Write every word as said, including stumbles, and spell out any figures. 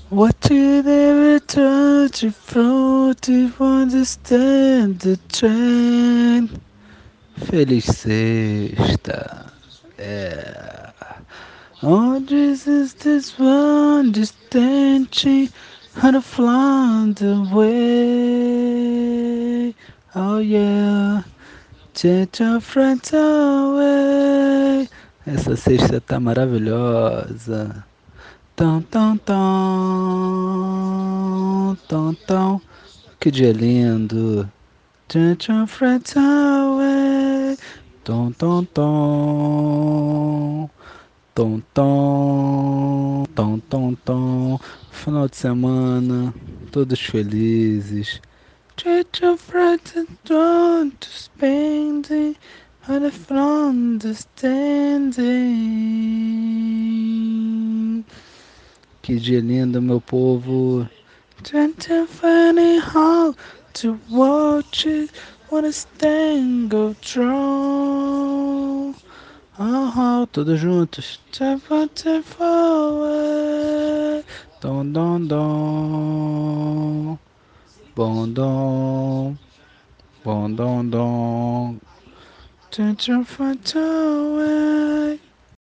What did they return to flow to understand the trend? Feliz sexta. É. Onde is this one distante? How to fly away? Oh yeah. Change your friends away. Essa sexta tá maravilhosa. Tão, tão, tão, tão, tão. Que dia lindo. Change your friends away. Tom, tom, tom. Tom, tom, tom, tom, tom. Final de semana, todos felizes. Treat your friends and drawn to spending on the front standing. Que dia lindo, meu povo. Trying to find it hard to watch it when a stand go wrong. Ah, todos juntos. Tapa, forward. Dom, dom, dom. Bom, dom. Bom, dom, dom. Turn your front away.